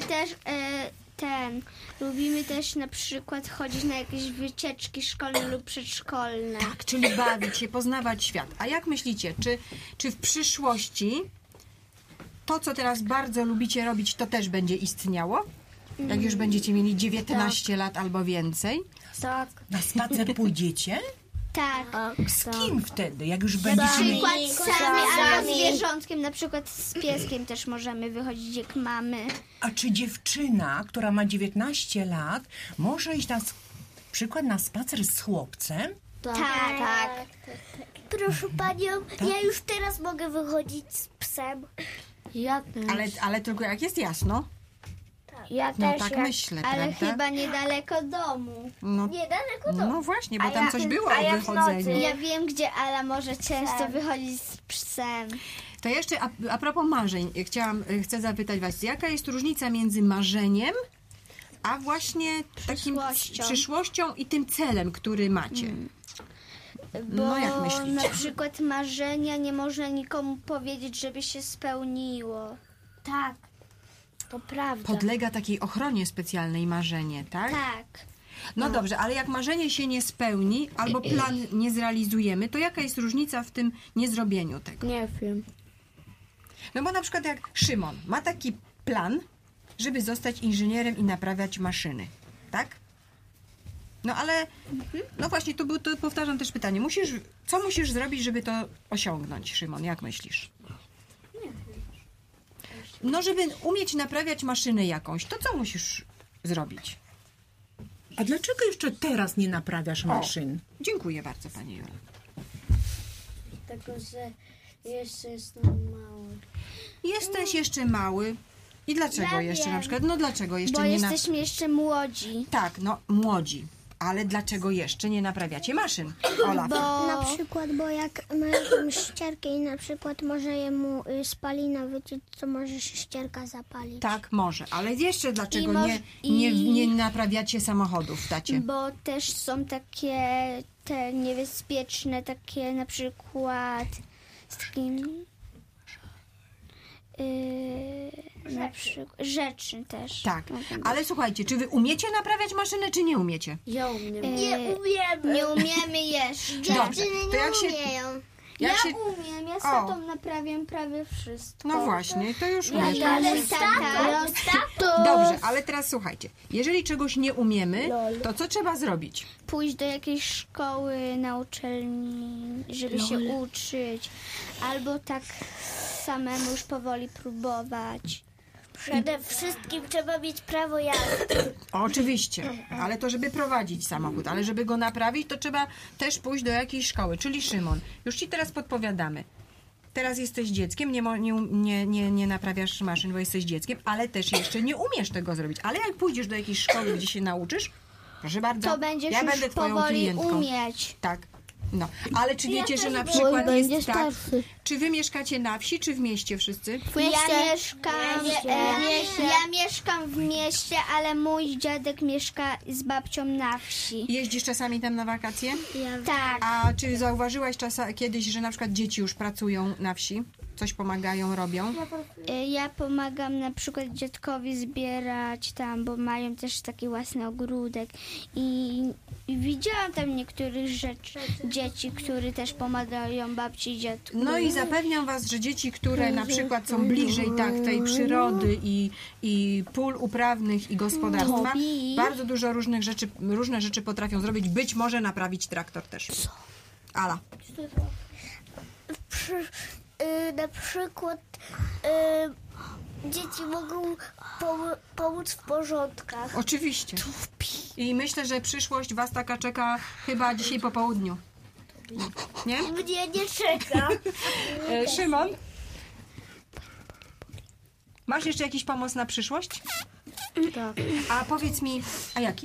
Lubimy też na przykład chodzić na jakieś wycieczki szkolne lub przedszkolne. Tak, czyli bawić się, poznawać świat. A jak myślicie, czy w przyszłości to, co teraz bardzo lubicie robić, to też będzie istniało? Jak już będziecie mieli 19 lat albo więcej? Tak. Na spacer pójdziecie? Tak. Z kim wtedy? Jak już Na będziecie mieli... przykład sami albo z zwierzątkiem, na przykład z pieskiem też możemy wychodzić jak mamy. A czy dziewczyna, która ma 19 lat, może iść na przykład na spacer z chłopcem? Tak. Proszę panią, ja już teraz mogę wychodzić z psem. Ja też. Ale tylko jak jest jasno. Ja No też. tak myślę, Ale prawda? chyba niedaleko domu. No, Niedaleko domu. no właśnie, bo tam coś było o wychodzeniu. Ja wiem, gdzie Ala może często wychodzić z psem. To jeszcze a propos marzeń, chcę zapytać was, jaka jest różnica między marzeniem, a właśnie takim przyszłością i tym celem, który macie? Bo jak myślicie? na przykład marzenia nie można nikomu powiedzieć, żeby się spełniło. Tak. To prawda. Podlega takiej ochronie specjalnej marzenie, tak? Tak. No dobrze, ale jak marzenie się nie spełni, albo plan nie zrealizujemy, to jaka jest różnica w tym niezrobieniu tego? Nie wiem. No bo na przykład jak Szymon ma taki plan, żeby zostać inżynierem i naprawiać maszyny, tak? No ale, no właśnie, tu powtarzam też pytanie. Co musisz zrobić, żeby to osiągnąć, Szymon? Jak myślisz? No, żeby umieć naprawiać maszynę jakąś, to co musisz zrobić? A dlaczego jeszcze teraz nie naprawiasz maszyn? Dziękuję bardzo, pani Jola. Dlatego, że jeszcze jestem mały. Jesteś jeszcze mały. I dlaczego jeszcze na przykład? No dlaczego jeszcze Bo nie jesteśmy jeszcze młodzi. Tak, no młodzi. Ale dlaczego jeszcze nie naprawiacie maszyn, Olaf? Na przykład, bo jak ma jakąś ścierkę i na przykład może jemu spalina wyciec, to może się ścierka zapalić. Tak, może. Ale jeszcze dlaczego I nie naprawiacie samochodów, tacie? Bo też są takie te niebezpieczne, takie na przykład z takim na przykład rzeczy też. Tak, ale słuchajcie, czy wy umiecie naprawiać maszynę, czy nie umiecie? Ja umiem. Nie umiemy jeszcze. Dobrze, to jak się... Ja umiem, ja sobie naprawiam prawie wszystko. No właśnie, to już umiesz. To Dobrze, ale teraz słuchajcie, jeżeli czegoś nie umiemy, to co trzeba zrobić? pójść do jakiejś szkoły na uczelni, żeby się uczyć, albo tak samemu już powoli próbować. Przede wszystkim trzeba mieć prawo jazdy. Oczywiście, ale to żeby prowadzić samochód, ale żeby go naprawić, to trzeba też pójść do jakiejś szkoły. Czyli Szymon, już ci teraz podpowiadamy. Teraz jesteś dzieckiem, nie naprawiasz maszyn, bo jesteś dzieckiem, ale też jeszcze nie umiesz tego zrobić. Ale jak pójdziesz do jakiejś szkoły, gdzie się nauczysz, proszę bardzo, To będziesz ja już będę twoją powoli klientką. umieć. Tak. No, ale czy wiecie, że na przykład jest tak, czy wy mieszkacie na wsi, czy w mieście wszyscy? Ja mieszkam w mieście, ale mój dziadek mieszka z babcią na wsi. Jeździsz czasami tam na wakacje? Tak. A czy zauważyłaś kiedyś, że na przykład dzieci już pracują na wsi? Coś pomagają, robią? Ja pomagam na przykład dziadkowi zbierać tam, bo mają też taki własny ogródek i widziałam tam niektórych dzieci, które też pomagają babci i dziadku. No i zapewniam was, że dzieci, które na przykład są bliżej tej przyrody i pól uprawnych i gospodarstwa, bardzo dużo różne rzeczy potrafią zrobić, być może naprawić traktor też. Ala. Na przykład dzieci mogą pomóc w porządkach. Oczywiście. I myślę, że przyszłość was taka czeka chyba dzisiaj po południu. Nie? Mnie nie czeka. Szymon? Masz jeszcze jakiś pomysł na przyszłość? Tak. A powiedz mi, a jaki?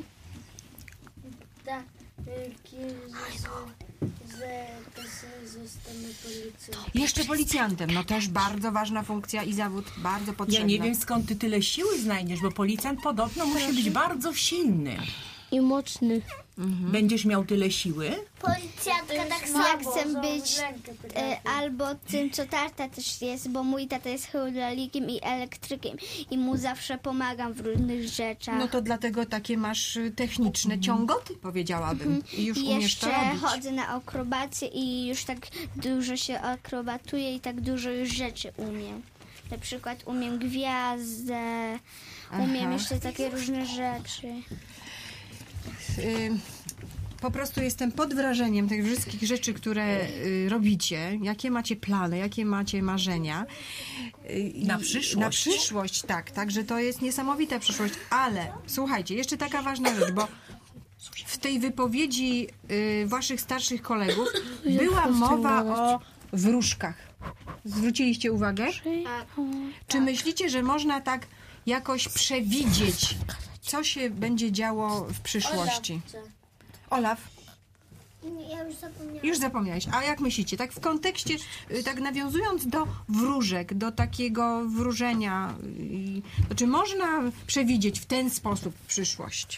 Jeszcze policjantem. No też bardzo ważna funkcja i zawód, bardzo potrzebny. Ja nie wiem, skąd ty tyle siły znajdziesz, bo policjant podobno musi być bardzo silny. I mocny. Będziesz miał tyle siły? Policjantka tak samo. Ja chcę być albo tym, co tata też jest, bo mój tata jest hydraulikiem i elektrykiem i mu zawsze pomagam w różnych rzeczach. No to dlatego takie masz techniczne ciągoty, powiedziałabym. I już umiesz to Jeszcze robić. chodzę na akrobację i już tak dużo się akrobatuję i tak dużo już rzeczy umiem. Na przykład umiem gwiazdę, umiem jeszcze takie różne rzeczy. Po prostu jestem pod wrażeniem tych wszystkich rzeczy, które robicie. Jakie macie plany, jakie macie marzenia. Na przyszłość. Na przyszłość, tak. Także to jest niesamowita przyszłość. Ale słuchajcie, jeszcze taka ważna rzecz, bo w tej wypowiedzi waszych starszych kolegów była mowa o wróżkach. Zwróciliście uwagę? Czy myślicie, że można tak jakoś przewidzieć, co się będzie działo w przyszłości? Olaf? Ja już zapomniałam. Już zapomniałeś. A jak myślicie? Tak w kontekście, tak nawiązując do wróżek, do takiego wróżenia, czy można przewidzieć w ten sposób przyszłość?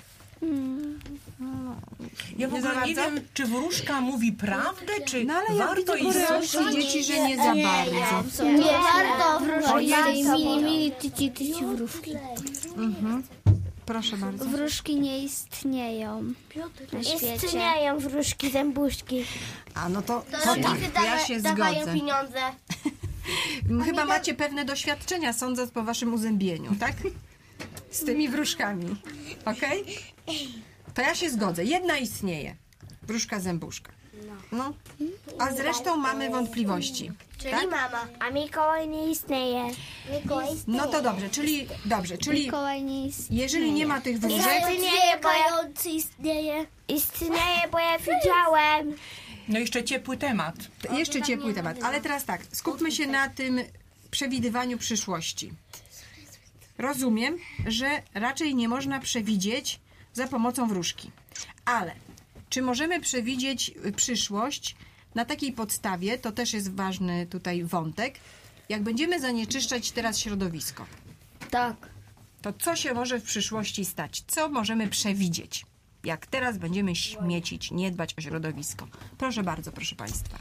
Ja w ogóle nie wiem, czy wróżka mówi prawdę, czy No ale ja warto widzę jej po reakcji słuchać? dzieci, że nie za bardzo. Nie warto wróżki. Mini tyci wróżki. Proszę bardzo. Wróżki nie istnieją na świecie. Istnieją wróżki, zębuszki. A no to tak, to ja się zgodzę. pieniądze. Chyba macie pewne doświadczenia, sądząc po waszym uzębieniu, tak? Z tymi wróżkami. Okej? To ja się zgodzę. Jedna istnieje. Wróżka zębuszka. No. A zresztą mamy wątpliwości. Czyli tak? mama. A Mikołaj nie istnieje. No to dobrze, czyli Mikołaj nie istnieje. jeżeli nie ma tych wróżek, Istnieje, bo ja... istnieje. Istnieje, bo ja widziałem. No jeszcze ciepły temat. jeszcze ciepły temat. Ale teraz tak, skupmy się na tym przewidywaniu przyszłości. Rozumiem, że raczej nie można przewidzieć za pomocą wróżki. Ale czy możemy przewidzieć przyszłość na takiej podstawie, to też jest ważny tutaj wątek, jak będziemy zanieczyszczać teraz środowisko? Tak. To co się może w przyszłości stać? Co możemy przewidzieć? Jak teraz będziemy śmiecić, nie dbać o środowisko? Proszę bardzo, proszę Państwa.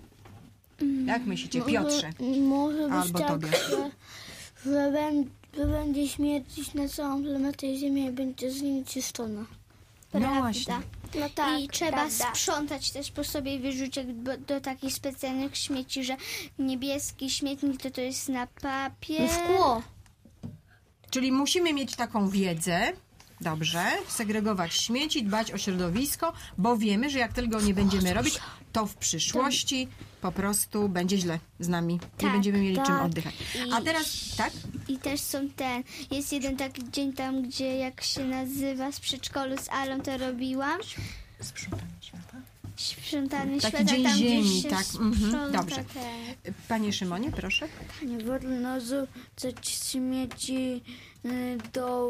Jak myślicie, Piotrze? Może być Albo tak, tobie. że będzie śmiercić na całą planetę Ziemię i będzie zanieczyszczona. No właśnie. No tak, I trzeba prawda. sprzątać też po sobie, wyrzucić do takich specjalnych śmieci, że niebieski śmietnik to jest na papier. Szkło. Czyli musimy mieć taką wiedzę, dobrze, segregować śmieci, dbać o środowisko, bo wiemy, że jak tylko nie będziemy robić, to w przyszłości po prostu będzie źle z nami. Nie Tak, będziemy mieli czym tak. oddychać. A teraz, tak? I też jest jeden taki dzień tam, gdzie jak się nazywa z przedszkolu z Alą to robiłam. Sprzątanie świata? Sprzątanie Taki świata, dzień tam gdzie ziemi, się tak. sprząta Dobrze. Panie Szymonie, proszę. Nie wolno rzucać śmieci do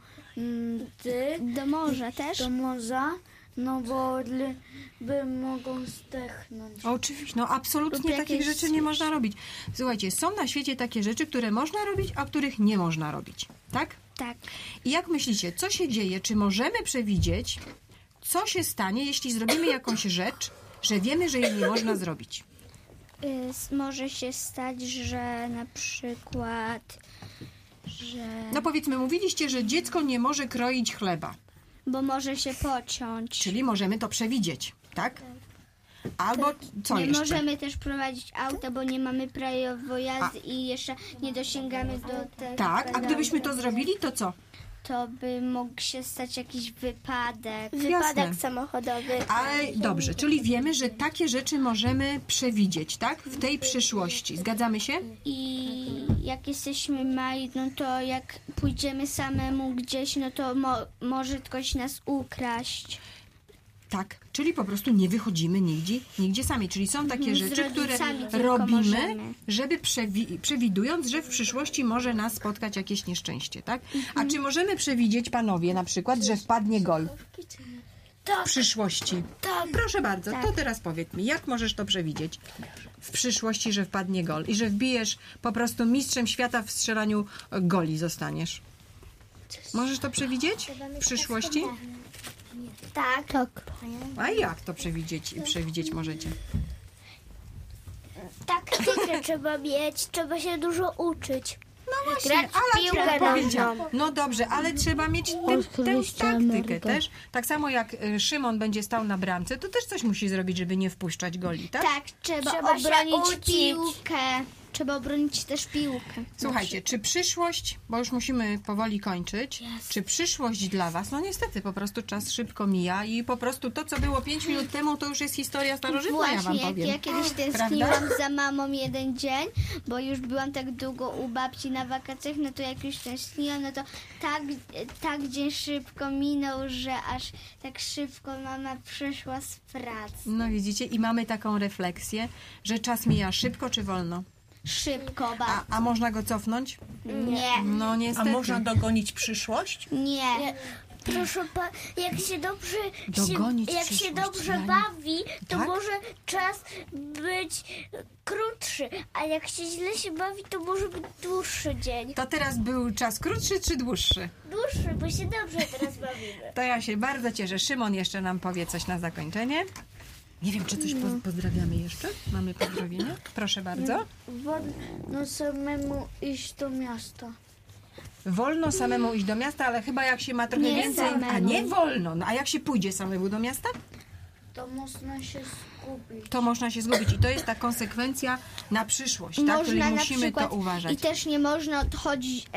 wody. Do morza też? Do morza, no bo ryby mogą zdechnąć. Oczywiście, no absolutnie Lub takich jakieś rzeczy nie można robić. Słuchajcie, są na świecie takie rzeczy, które można robić, a których nie można robić. Tak? Tak. I jak myślicie, co się dzieje? Czy możemy przewidzieć, co się stanie, jeśli zrobimy jakąś rzecz, że wiemy, że jej nie można zrobić? Może się stać, że na przykład, że... No powiedzmy, mówiliście, że dziecko nie może kroić chleba. Bo może się pociąć. Czyli możemy to przewidzieć, tak? Albo co nie jeszcze? możemy też prowadzić auta, bo nie mamy prawa jazdy i jeszcze nie dosięgamy do tego. Tak, a gdybyśmy to zrobili, to co? To by mógł się stać jakiś wypadek. Jasne. samochodowy. Ale dobrze, czyli wiemy, że takie rzeczy możemy przewidzieć, tak? W tej przyszłości. Zgadzamy się? I jak jesteśmy mali, no to jak pójdziemy samemu gdzieś, no to może ktoś nas ukraść. Tak, czyli po prostu nie wychodzimy nigdzie sami. Czyli są takie Z rzeczy, które rodzicami tylko robimy, możemy. żeby przewidując, że w przyszłości może nas spotkać jakieś nieszczęście, tak? A czy możemy przewidzieć, panowie, na przykład, że wpadnie gol w przyszłości? Tak. Proszę bardzo, to teraz powiedz mi, jak możesz to przewidzieć w przyszłości, że wpadnie gol i że wbijesz po prostu mistrzem świata w strzelaniu goli zostaniesz? Możesz to przewidzieć w przyszłości? Tak. A jak to przewidzieć możecie? Taktykę trzeba mieć, trzeba się dużo uczyć. No właśnie, Grać w ale piłkę trzeba powiedzieć. nożną. No dobrze, ale trzeba mieć tę taktykę też. Tak samo jak Szymon będzie stał na bramce, to też coś musi zrobić, żeby nie wpuszczać goli, tak? Tak, trzeba się obronić uczyć. piłkę. Trzeba obronić też piłkę. Słuchajcie, czy przyszłość, bo już musimy powoli kończyć, czy przyszłość dla was, no niestety po prostu czas szybko mija i po prostu to, co było 5 minut temu, to już jest historia starożytna, ja wam Właśnie, powiem. ja kiedyś tęskniłam za mamą jeden dzień, bo już byłam tak długo u babci na wakacjach, no to jak już tęskniłam, no to tak dzień szybko minął, że aż tak szybko mama przyszła z pracy. No widzicie, i mamy taką refleksję, że czas mija szybko czy wolno? Szybko, bardzo. A można go cofnąć? Nie. No A niestety. można dogonić przyszłość? Nie. Proszę jak się dobrze, Dogonić jak się przyszłość, dobrze ja nie- bawi, to Tak? może czas być krótszy, a jak się źle się bawi, to może być dłuższy dzień. To teraz był czas krótszy czy dłuższy? Dłuższy, bo się dobrze teraz bawimy. To ja się bardzo cieszę. Szymon jeszcze nam powie coś na zakończenie. Nie wiem, czy coś pozdrawiamy jeszcze? Mamy pozdrowienia? Proszę bardzo. Wolno samemu iść do miasta. Wolno samemu iść do miasta, ale chyba jak się ma trochę Nie więcej... samemu. A nie wolno. No, a jak się pójdzie samemu do miasta? To można się zgubić. To można się zgubić. I to jest ta konsekwencja na przyszłość, tak? Czyli na musimy przykład, to uważać. I też nie można odchodzić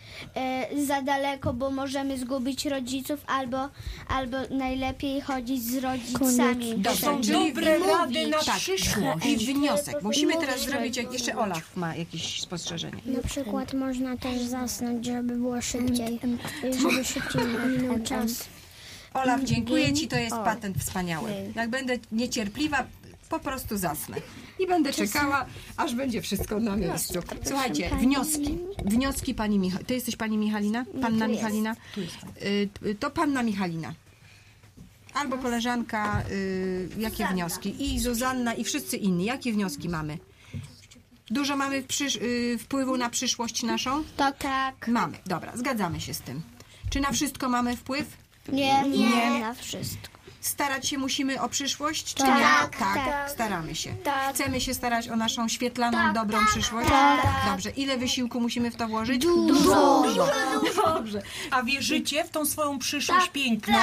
za daleko, bo możemy zgubić rodziców, albo najlepiej chodzić z rodzicami. Dobrze, Są czyli dobre mówić, rady na tak, przyszłość. I wniosek. Musimy teraz zrobić, jak jeszcze Olaf ma jakieś spostrzeżenie. Na przykład można też zasnąć, żeby było szybciej, żeby szybciej minął czas. Olaf, dziękuję Ci, to jest patent wspaniały. Jak będę niecierpliwa, po prostu zasnę. I będę czekała, aż będzie wszystko na miejscu. Słuchajcie, wnioski pani Michalina. Ty jesteś pani Michalina? Panna Michalina? To panna Michalina. Albo koleżanka, jakie wnioski? I Zuzanna, i wszyscy inni. Jakie wnioski mamy? Dużo mamy wpływu na przyszłość naszą? Tak. Mamy, dobra, zgadzamy się z tym. Czy na wszystko mamy wpływ? Nie na wszystko. Starać się musimy o przyszłość? Czy Tak. nie? Tak, staramy się. Chcemy się starać o naszą świetlaną, dobrą przyszłość? Dobrze. Ile wysiłku musimy w to włożyć? Dużo. Dobrze. A wierzycie w tą swoją przyszłość piękną?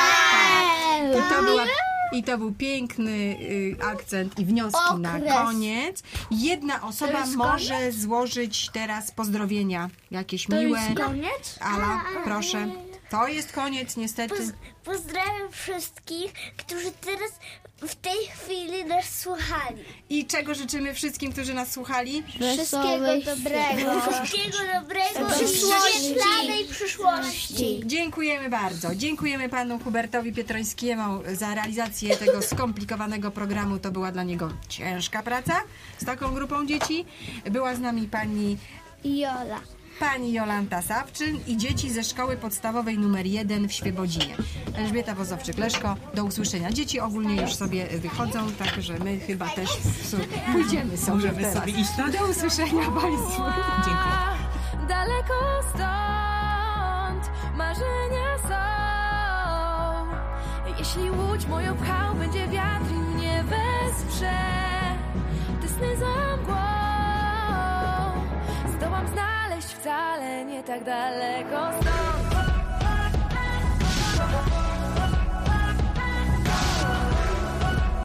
I to był piękny akcent i wnioski na koniec. Jedna osoba może złożyć teraz pozdrowienia. Jakieś miłe. To jest koniec? Ala, proszę. To jest koniec, niestety. Pozdrawiam wszystkich, którzy teraz w tej chwili nas słuchali. I czego życzymy wszystkim, którzy nas słuchali? Wszystkiego dobrego. Wszystkiego dobrego i świetlanej przyszłości. Dziękujemy bardzo. Dziękujemy panu Hubertowi Pietrońskiemu za realizację tego skomplikowanego programu. To była dla niego ciężka praca z taką grupą dzieci. Była z nami pani Jolanta Sawczyn i dzieci ze szkoły podstawowej nr 1 w Świebodzinie. Elżbieta Wozowczyk-Leszko, do usłyszenia. Dzieci ogólnie już sobie wychodzą, także my chyba też pójdziemy sobie teraz. Sobie iść. Do usłyszenia państwu. Dziękuję. Daleko stąd marzenia są. Jeśli łódź moją pchał będzie wiatr i mnie wesprze, te sny za mgłą zdołam znaleźć wcale nie tak daleko stąd.